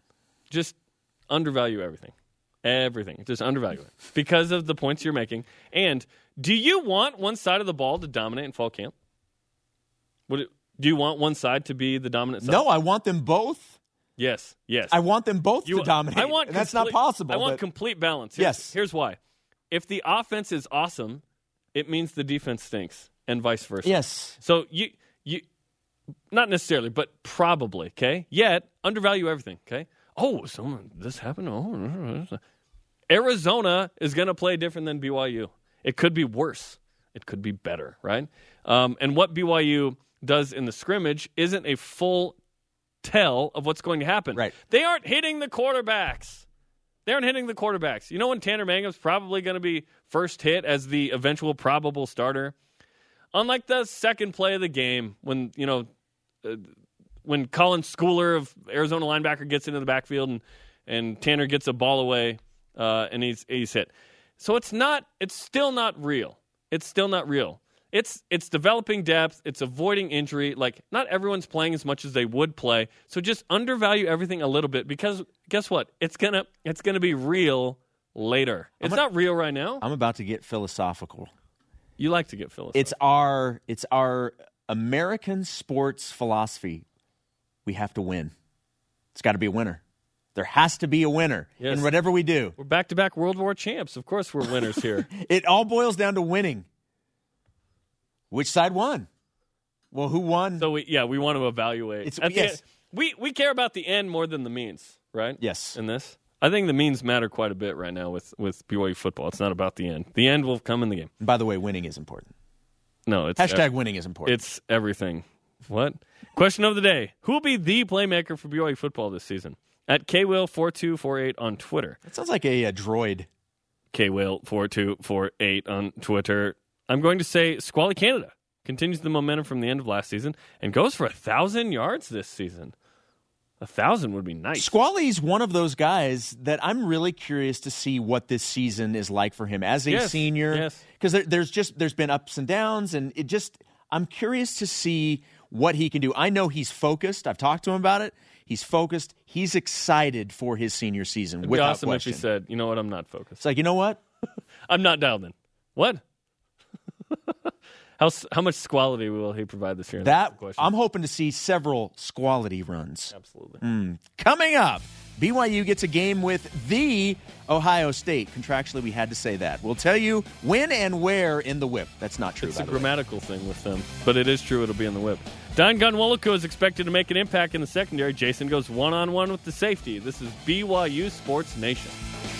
just undervalue everything. Everything. Just undervalue it because of the points you're making. And do you want one side of the ball to dominate in fall camp? Would it, do you want one side to be the dominant side? No, I want them both. Yes, yes. I want them both you, to dominate. I want and that's complete, not possible. I want but... complete balance. Here's, yes. Here's why. If the offense is awesome, it means the defense stinks, and vice versa. Yes. So you you not necessarily, but probably. Okay. Yet undervalue everything. Okay. Oh, someone this happened. Oh. Arizona is going to play different than B Y U. It could be worse. It could be better, right? Um, and what B Y U does in the scrimmage isn't a full tell of what's going to happen. Right. They aren't hitting the quarterbacks. They aren't hitting the quarterbacks. You know when Tanner Mangum's probably going to be first hit as the eventual probable starter? Unlike the second play of the game when, you know, uh, when Colin Schooler of Arizona linebacker gets into the backfield and, and Tanner gets a ball away, Uh, and he's he's hit. So it's not. It's still not real. It's still not real. It's it's developing depth. It's avoiding injury. Like not everyone's playing as much as they would play. So just undervalue everything a little bit because guess what? It's gonna it's gonna be real later. It's gonna, not real right now. I'm about to get philosophical. You like to get philosophical. It's our it's our American sports philosophy. We have to win. It's got to be a winner. There has to be a winner yes. in whatever we do. We're back-to-back World War champs. Of course we're winners here. It all boils down to winning. Which side won? Well, who won? So, we yeah, we want to evaluate. It's, At yes. the, we, we care about the end more than the means, right? Yes. In this? I think the means matter quite a bit right now with, with B Y U football. It's not about the end. The end will come in the game. And by the way, winning is important. No, it's Hashtag ev- winning is important. It's everything. What? Question of the day. Who will be the playmaker for B Y U football this season? At K Will four two four eight on Twitter. That sounds like a, a droid. K Will four two four eight on Twitter. I'm going to say Squally Canada continues the momentum from the end of last season and goes for a thousand yards this season. A thousand would be nice. Squally's one of those guys that I'm really curious to see what this season is like for him as a yes, senior. Yes. Because there, there's just there's been ups and downs, and it just I'm curious to see what he can do. I know he's focused. I've talked to him about it. He's focused. He's excited for his senior season. It'd without be awesome question. if he said, "You know what? I'm not focused. It's like, you know what? I'm not dialed in." What? How How how much squality will he provide this year? That I'm hoping to see several squality runs. Absolutely. Mm. Coming up, B Y U gets a game with the Ohio State. Contractually, we had to say that. We'll tell you when and where in the whip. That's not true. It's by a the way. grammatical thing with them, but it is true. It'll be in the whip. Dayan Ghanwoloku is expected to make an impact in the secondary. Jason goes one-on-one with the safety. This is B Y U Sports Nation.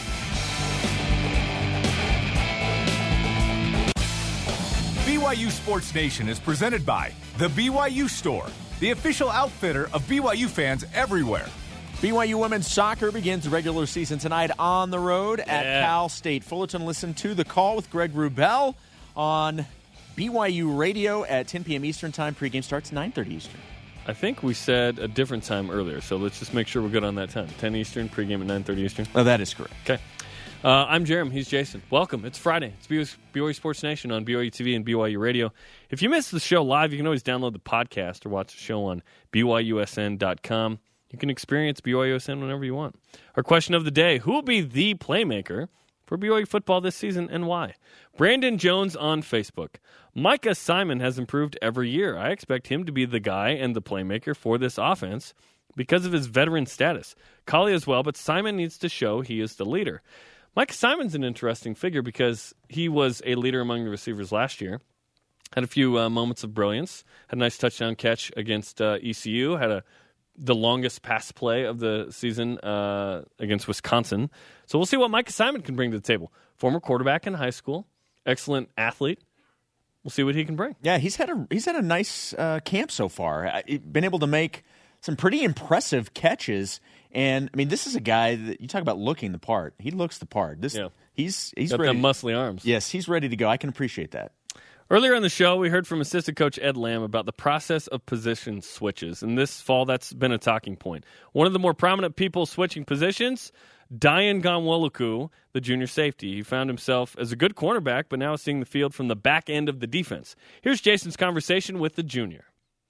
B Y U Sports Nation is presented by The B Y U Store, the official outfitter of B Y U fans everywhere. B Y U women's soccer begins the regular season tonight on the road at Yeah. Cal State Fullerton. Listen to The Call with Greg Wrubell on B Y U Radio at ten p.m. Eastern Time. Pregame starts nine thirty Eastern. I think we said a different time earlier, so let's just make sure we're good on that time. ten Eastern, pregame at nine thirty Eastern. Oh, that is correct. Okay. Uh, I'm Jerem. He's Jason. Welcome. It's Friday. It's B Y U Sports Nation on B Y U T V and B Y U Radio. If you missed the show live, you can always download the podcast or watch the show on B Y U S N dot com. You can experience B Y U S N whenever you want. Our question of the day, who will be the playmaker for B Y U football this season and why? Brandon Jones on Facebook. Micah Simon has improved every year. I expect him to be the guy and the playmaker for this offense because of his veteran status. Collie as well, but Simon needs to show he is the leader. Micah Simon's an interesting figure because he was a leader among the receivers last year. Had a few uh, moments of brilliance. Had a nice touchdown catch against uh, E C U. Had a the longest pass play of the season uh, against Wisconsin. So we'll see what Micah Simon can bring to the table. Former quarterback in high school. Excellent athlete. We'll see what he can bring. Yeah, he's had a he's had a nice uh, camp so far. Uh, been able to make some pretty impressive catches. And I mean, this is a guy that you talk about looking the part. He looks the part. This yeah. he's he's got ready. them muscly arms. Yes, he's ready to go. I can appreciate that. Earlier in the show, we heard from assistant coach Ed Lamb about the process of position switches. And this fall, that's been a talking point. One of the more prominent people switching positions, Dayan Ghanwoloku, the junior safety. He found himself as a good cornerback, but now is seeing the field from the back end of the defense. Here's Jason's conversation with the junior.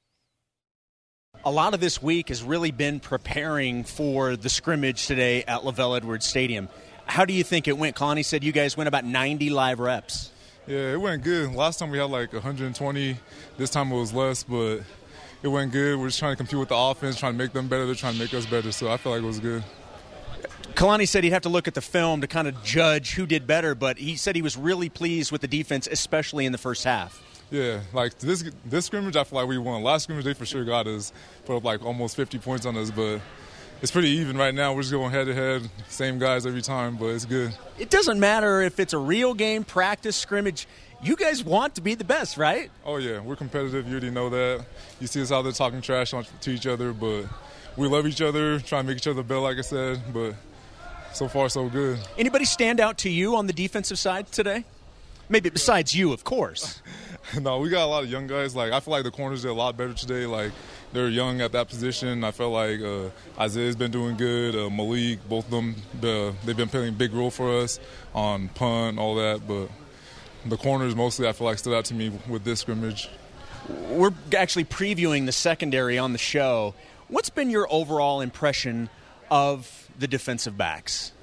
A lot of this week has really been preparing for the scrimmage today at LaVell Edwards Stadium. How do you think it went? Kalani said you guys went about ninety live reps. Yeah, it went good. Last time we had like one hundred twenty. This time it was less, but it went good. We're just trying to compete with the offense, trying to make them better. They're trying to make us better, so I feel like it was good. Kalani said he'd have to look at the film to kind of judge who did better, but he said he was really pleased with the defense, especially in the first half. Yeah, like this this scrimmage, I feel like we won. Last scrimmage, they for sure got us, put up like almost fifty points on us, but it's pretty even right now. We're just going head-to-head, same guys every time, but it's good. It doesn't matter if it's a real game, practice, scrimmage. You guys want to be the best, right? Oh, yeah, we're competitive. You already know that. You see us out there talking trash on, to each other, but we love each other, try to make each other better, like I said, but so far, so good. Anybody stand out to you on the defensive side today? Maybe besides you, of course. No, we got a lot of young guys. Like I feel like the corners did a lot better today. Like they're young at that position. I felt like uh, Isaiah's been doing good. Uh, Malik, both of them, the, they've been playing a big role for us on punt, all that. But the corners mostly, I feel like, stood out to me with this scrimmage. We're actually previewing the secondary on the show. What's been your overall impression of the defensive backs?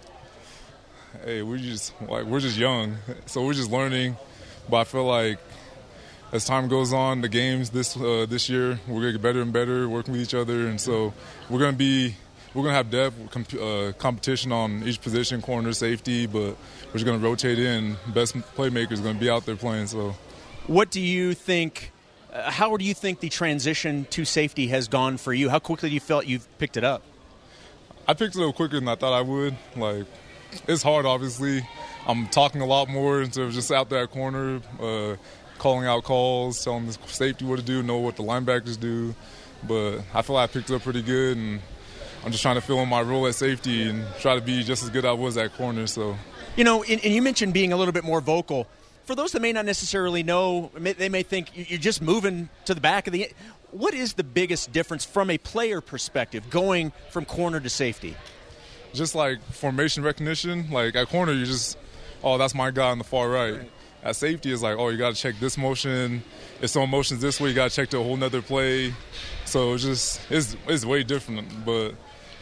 Hey, we're just like we're just young, so we're just learning. But I feel like as time goes on, the games this uh, this year, we're gonna get better and better, working with each other, and so we're gonna be we're gonna have depth, comp- uh, competition on each position, corner, safety, but we're just gonna rotate in. Best playmakers gonna be out there playing. So, what do you think? Uh, how do you think the transition to safety has gone for you? How quickly do you felt you've picked it up? I picked it up quicker than I thought I would. Like, it's hard, obviously. I'm talking a lot more instead of just out there at corner, uh, calling out calls, telling the safety what to do, know what the linebackers do. But I feel like I picked it up pretty good, and I'm just trying to fill in my role at safety and try to be just as good as I was at corner. So, you know, and, and you mentioned being a little bit more vocal. For those that may not necessarily know, they may think you're just moving to the back of the – what is the biggest difference from a player perspective going from corner to safety? Just like formation recognition. Like at corner, you just – oh, that's my guy on the far right. right. At safety, it's like, oh, you got to check this motion. If someone motions this way, you got to check to a whole nother play. So it's just it's it's way different. But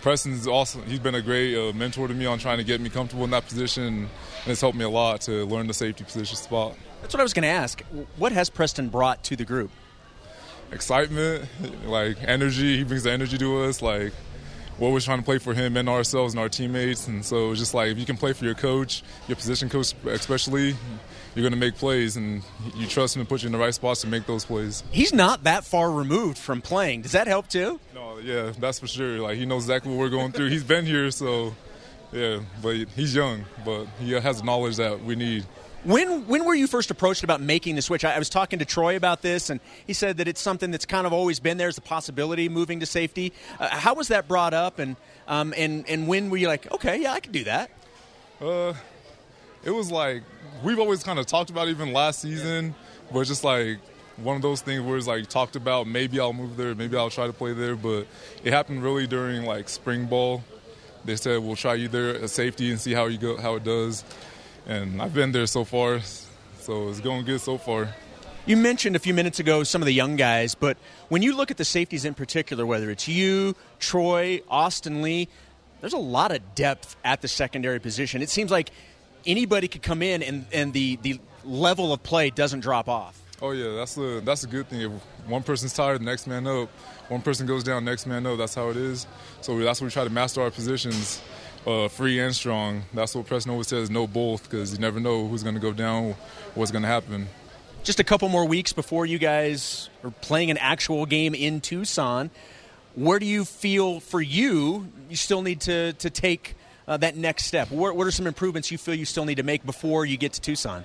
Preston's awesome. He's been a great uh, mentor to me on trying to get me comfortable in that position, and it's helped me a lot to learn the safety position spot. That's what I was going to ask. What has Preston brought to the group? Excitement, like energy. He brings the energy to us. Like, we're always trying to play for him and ourselves and our teammates. And so it's just like, if you can play for your coach, your position coach especially, you're going to make plays, and you trust him and put you in the right spots to make those plays. He's not that far removed from playing. Does that help too? No, yeah, that's for sure. Like, he knows exactly what we're going through. He's been here, so yeah. But he's young, but he has the knowledge that we need. When when were you first approached about making the switch? I, I was talking to Troy about this, and he said that it's something that's kind of always been there as a possibility, moving to safety. Uh, how was that brought up, and um, and and when were you like, okay, yeah, I can do that? Uh, it was like, we've always kind of talked about it even last season, but it's just like one of those things where it's like talked about, maybe I'll move there, maybe I'll try to play there, but it happened really during like spring ball. They said, we'll try you there at safety and see how you go, how it does. And I've been there so far, so it's going good so far. You mentioned a few minutes ago some of the young guys, but when you look at the safeties in particular, whether it's you, Troy, Austin Lee, there's a lot of depth at the secondary position. It seems like anybody could come in and, and the, the level of play doesn't drop off. Oh, yeah, that's a, that's a good thing. If one person's tired, the next man up. One person goes down, next man up. That's how it is. So that's what we try to master our positions. Uh, free and strong. That's what Preston always says, know both, because you never know who's going to go down, what's going to happen. Just a couple more weeks before you guys are playing an actual game in Tucson. Where do you feel for you, you still need to, to take uh, that next step? What, what are some improvements you feel you still need to make before you get to Tucson?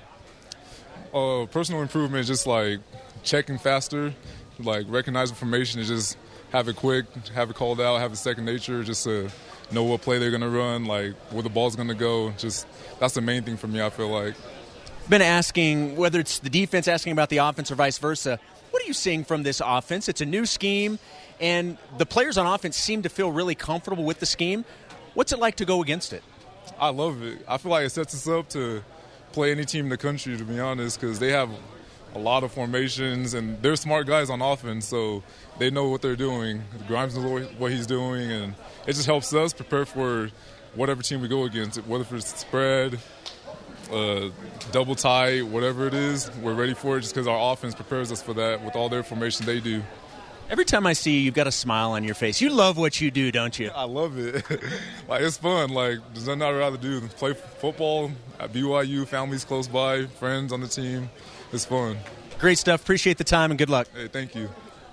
Uh, personal improvement is just like checking faster, like recognize information and just have it quick, have it called out, have it second nature, just to know what play they're going to run, like where the ball's going to go. Just that's the main thing for me, I feel like. Been asking, whether it's the defense asking about the offense or vice versa, what are you seeing from this offense? It's a new scheme, and the players on offense seem to feel really comfortable with the scheme. What's it like to go against it? I love it. I feel like it sets us up to play any team in the country, to be honest, because they have a lot of formations, and they're smart guys on offense, so they know what they're doing. Grimes knows what he's doing, and it just helps us prepare for whatever team we go against, whether it's spread, uh, double tie, whatever it is. We're ready for it just because our offense prepares us for that with all their formation they do. Every time I see you, you've got a smile on your face. You love what you do, don't you? I love it. Like, it's fun. Like, there's nothing I'd rather do than play football at B Y U, families close by, friends on the team. It's fun. Great stuff. Appreciate the time, and good luck. Hey, thank you.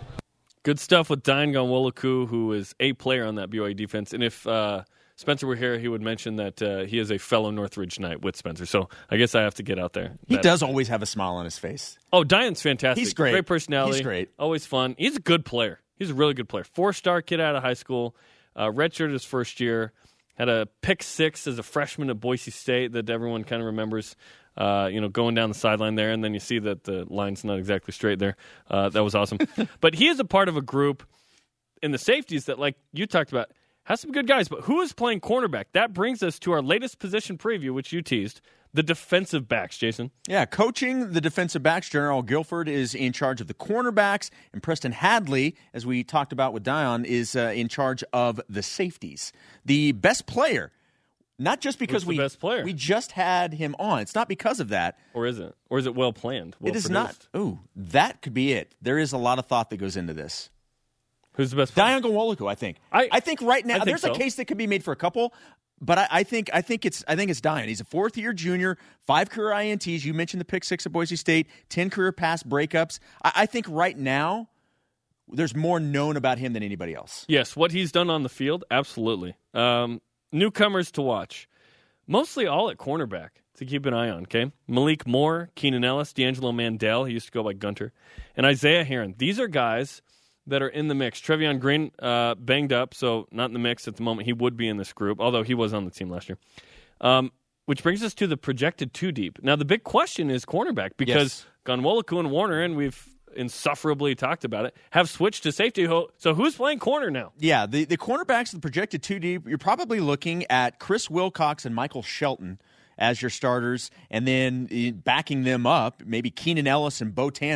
Good stuff with Dayan Ghanwoloku, who is a player on that B Y U defense. And if uh, Spencer were here, he would mention that uh, he is a fellow Northridge Knight with Spencer. So I guess I have to get out there. He that, does always have a smile on his face. Oh, Dayan's fantastic. He's great. Great personality. He's great. Always fun. He's a good player. He's a really good player. Four-star kid out of high school. Uh, redshirted his first year. Had a pick six as a freshman at Boise State that everyone kind of remembers. Uh, you know, going down the sideline there, and then you see that the line's not exactly straight there. Uh, that was awesome. But he is a part of a group in the safeties that, like you talked about, has some good guys. But who is playing cornerback? That brings us to our latest position preview, which you teased, the defensive backs, Jason. Yeah, coaching the defensive backs, General Guilford is in charge of the cornerbacks, and Preston Hadley, as we talked about with Dayan, is uh, in charge of the safeties. The best player. Not just because we best player? we just had him on. It's not because of that. Or is it? Or is it well planned? Well it is produced? not. Ooh, that could be it. There is a lot of thought that goes into this. Who's the best player? Dayan Ghanwoloku, I think. I, I think right now think there's so. a case that could be made for a couple, but I, I think I think it's I think it's Dayan. He's a fourth year junior, five career I N Ts. You mentioned the pick six at Boise State, ten career pass breakups. I, I think right now there's more known about him than anybody else. Yes, what he's done on the field, absolutely. Um, newcomers to watch. Mostly all at cornerback to keep an eye on, okay? Malik Moore, Keenan Ellis, D'Angelo Mandel, he used to go by Gunter, and Isaiah Heron. These are guys that are in the mix. Trevion Green uh, banged up, so not in the mix at the moment. He would be in this group, although he was on the team last year. Um, which brings us to the projected two deep. Now, the big question is cornerback because yes. Ghanwoloku and Warner, and we've insufferably talked about it, have switched to safety. So who's playing corner now? Yeah, the, the cornerbacks, the projected two deep, you're probably looking at Chris Wilcox and Michael Shelton as your starters, and then backing them up, maybe Keenan Ellis and Bo Tanner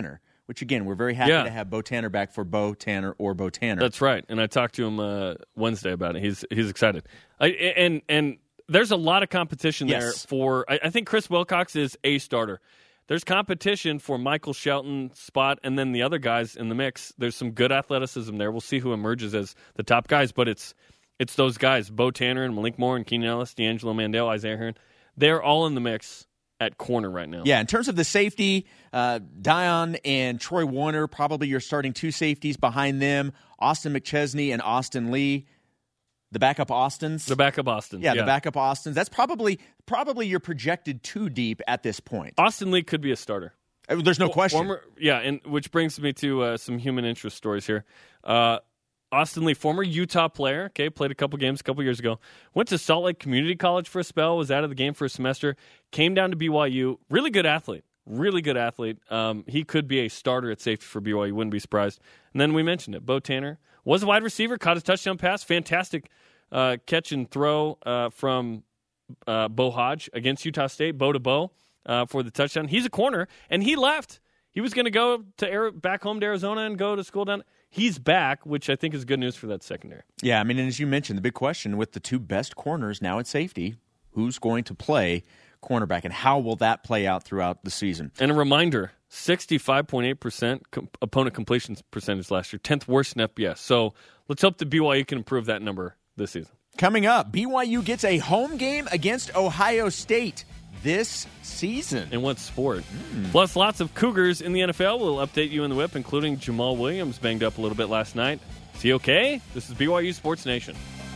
which, again, we're very happy Yeah. to have Bo Tanner back for Bo Tanner or Bo Tanner. That's right, and I talked to him uh, Wednesday about it. He's he's excited, I, and and there's a lot of competition there Yes. for. I, I think Chris Wilcox is a starter. There's competition for Michael Shelton's spot, and then the other guys in the mix. There's some good athleticism there. We'll see who emerges as the top guys, but it's it's those guys: Bo Tanner and Malik Moore and Keenan Ellis, D'Angelo Mandel, Isaiah Hearn. They're all in the mix at corner right now. Yeah, in terms of the safety, uh, Dion and Troy Warner, probably your starting two safeties. Behind them, Austin McChesney and Austin Lee. The backup Austins. The backup Austins. Yeah, yeah. the backup Austins. That's probably probably your projected two deep at this point. Austin Lee could be a starter. Uh, There's no question. Former, yeah, and which brings me to uh, some human interest stories here. Uh, Austin Lee, former Utah player, okay, played a couple games a couple years ago, went to Salt Lake Community College for a spell, was out of the game for a semester, came down to B Y U. Really good athlete, really good athlete. Um, he could be a starter at safety for B Y U, wouldn't be surprised. And then we mentioned it, Bo Tanner was a wide receiver, caught a touchdown pass, fantastic uh, catch and throw uh, from uh, Bo Hodge against Utah State, Bo to Bo uh, for the touchdown. He's a corner, and he left. He was going to go to Air, back home to Arizona and go to school down. He's back, which I think is good news for that secondary. Yeah, I mean, and as you mentioned, the big question with the two best corners now at safety, who's going to play cornerback, and how will that play out throughout the season? And a reminder, sixty-five point eight percent com- opponent completion percentage last year, tenth worst in F B S. So let's hope the B Y U can improve that number this season. Coming up, B Y U gets a home game against Ohio State this season. In what sport? Mm. Plus, lots of Cougars in the N F L. We'll update you in the whip, including Jamal Williams banged up a little bit last night. Is he okay? This is B Y U Sports Nation.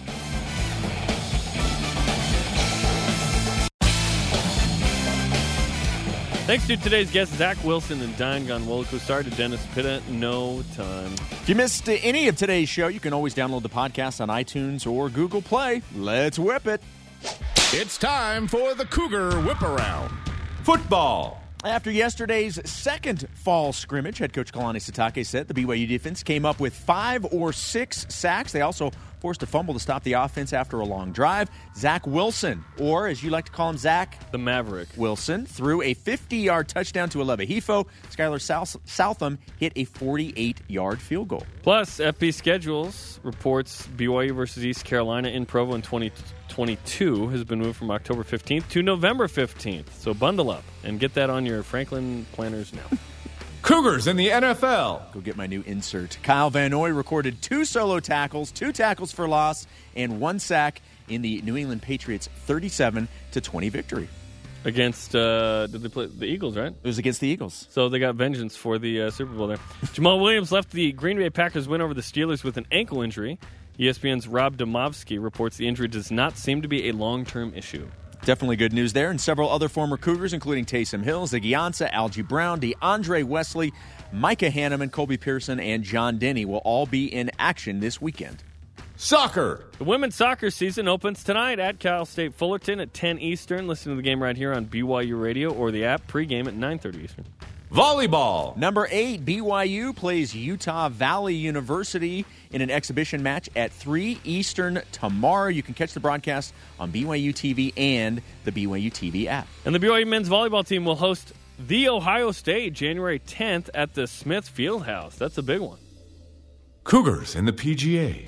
Thanks to today's guests, Zach Wilson and Diane Gonwoliku. Sorry to Dennis Pitta, no time. If you missed any of today's show, you can always download the podcast on iTunes or Google Play. Let's whip it. It's time for the Cougar Whip Around. Football. After yesterday's second fall scrimmage, head coach Kalani Sitake said the B Y U defense came up with five or six sacks. They also forced a fumble to stop the offense after a long drive. Zach Wilson, or as you like to call him, Zach the Maverick Wilson, threw a fifty-yard touchdown to Aleva Hifo. Skylar South- Southam hit a forty-eight-yard field goal. Plus, F B Schedules reports B Y U versus East Carolina in Provo in twenty twenty-two has been moved from October fifteenth to November fifteenth. So bundle up and get that on your Franklin planners now. Cougars in the N F L. Go get my new insert. Kyle Van Noy recorded two solo tackles, two tackles for loss, and one sack in the New England Patriots' thirty-seven to twenty victory. Against, uh, did they play the Eagles, right? It was against the Eagles. So they got vengeance for the uh, Super Bowl there. Jamal Williams left the Green Bay Packers win over the Steelers with an ankle injury. E S P N's Rob Demovsky reports the injury does not seem to be a long-term issue. Definitely good news there. And several other former Cougars, including Taysom Hill, Ziggy Ansah, Algie Brown, DeAndre Wesley, Micah Hanneman, Colby Pearson, and John Denny will all be in action this weekend. Soccer. The women's soccer season opens tonight at Cal State Fullerton at ten Eastern. Listen to the game right here on B Y U Radio or the app. Pre-game at nine thirty Eastern. Volleyball. Number eight, B Y U plays Utah Valley University in an exhibition match at three Eastern tomorrow. You can catch the broadcast on B Y U T V and the B Y U T V app. And the B Y U men's volleyball team will host the Ohio State January tenth at the Smith Fieldhouse. That's a big one. Cougars in the P G A.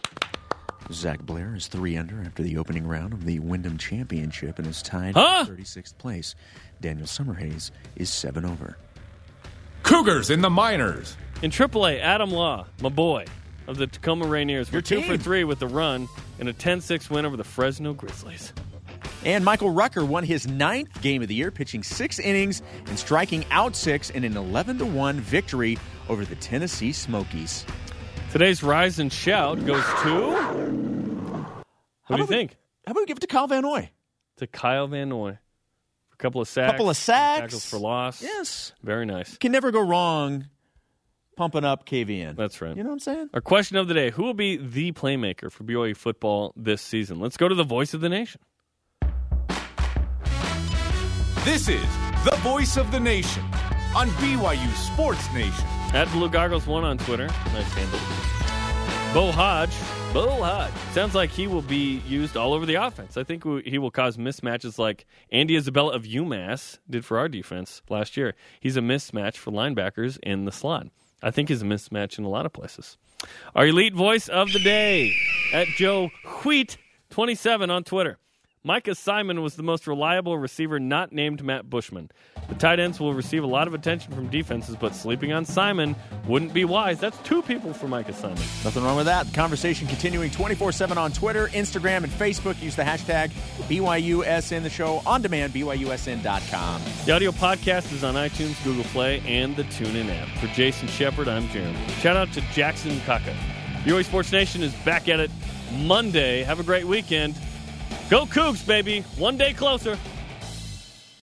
Zach Blair is three under after the opening round of the Wyndham Championship and is tied huh? for thirty-sixth place. Daniel Summerhays is seven over. Cougars in the minors. In triple A, Adam Law, my boy, of the Tacoma Rainiers, were Your two team. for three with the run in a ten six win over the Fresno Grizzlies. And Michael Rucker won his ninth game of the year, pitching six innings and striking out six in an eleven to one victory over the Tennessee Smokies. Today's Rise and Shout goes to... Who do you we, think? How about we give it to Kyle Van Noy? To Kyle Van Noy. A couple of sacks. couple of sacks. Tackles for loss. Yes. Very nice. Can never go wrong pumping up K V N. That's right. You know what I'm saying? Our question of the day, who will be the playmaker for B Y U football this season? Let's go to the voice of the nation. This is the voice of the nation on B Y U Sports Nation. At Blue Goggles one on Twitter. Nice handle. Beau Hodge. Beau Hodge. Sounds like he will be used all over the offense. I think he will cause mismatches like Andy Isabella of UMass did for our defense last year. He's a mismatch for linebackers in the slot. I think he's a mismatch in a lot of places. Our elite voice of the day at Joe Wheat twenty-seven on Twitter. Micah Simon was the most reliable receiver not named Matt Bushman. The tight ends will receive a lot of attention from defenses, but sleeping on Simon wouldn't be wise. That's two people for Micah Simon. Nothing wrong with that. The conversation continuing twenty-four seven on Twitter, Instagram, and Facebook. Use the hashtag B Y U S N, the show on demand, B Y U S N dot com. The audio podcast is on iTunes, Google Play, and the TuneIn app. For Jason Shepard, I'm Jeremy. Shout out to Jackson Kaka. B Y U Sports Nation is back at it Monday. Have a great weekend. Go Cougs, baby. One day closer.